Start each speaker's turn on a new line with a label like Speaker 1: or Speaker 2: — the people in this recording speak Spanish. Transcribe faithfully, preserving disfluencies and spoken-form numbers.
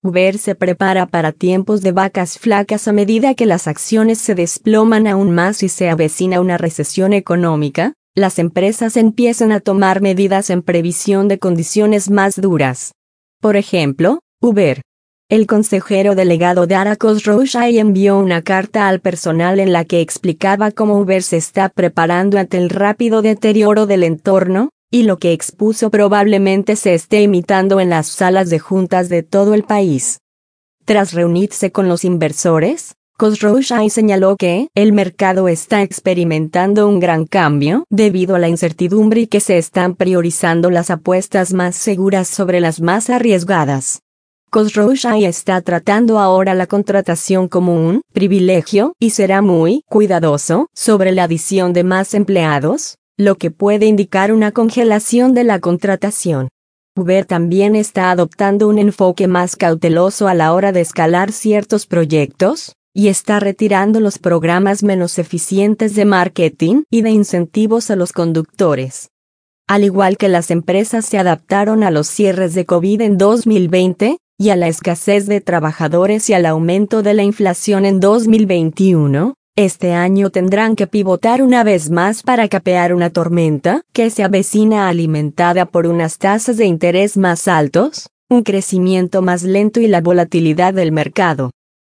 Speaker 1: Uber se prepara para tiempos de vacas flacas a medida que las acciones se desploman aún más y se avecina una recesión económica. Las empresas empiezan a tomar medidas en previsión de condiciones más duras. Por ejemplo, Uber. El consejero delegado Dara Khosrowshahi envió una carta al personal en la que explicaba cómo Uber se está preparando ante el rápido deterioro del entorno, y lo que expuso probablemente se esté imitando en las salas de juntas de todo el país. Tras reunirse con los inversores, Khosrowshahi señaló que el mercado está experimentando un gran cambio debido a la incertidumbre y que se están priorizando las apuestas más seguras sobre las más arriesgadas. Khosrowshahi está tratando ahora la contratación como un privilegio y será muy cuidadoso sobre la adición de más empleados, lo que puede indicar una congelación de la contratación. Uber también está adoptando un enfoque más cauteloso a la hora de escalar ciertos proyectos, y está retirando los programas menos eficientes de marketing y de incentivos a los conductores. Al igual que las empresas se adaptaron a los cierres de COVID en dos mil veinte, y a la escasez de trabajadores y al aumento de la inflación en dos mil veintiuno, este año tendrán que pivotar una vez más para capear una tormenta que se avecina alimentada por unas tasas de interés más altos, un crecimiento más lento y la volatilidad del mercado.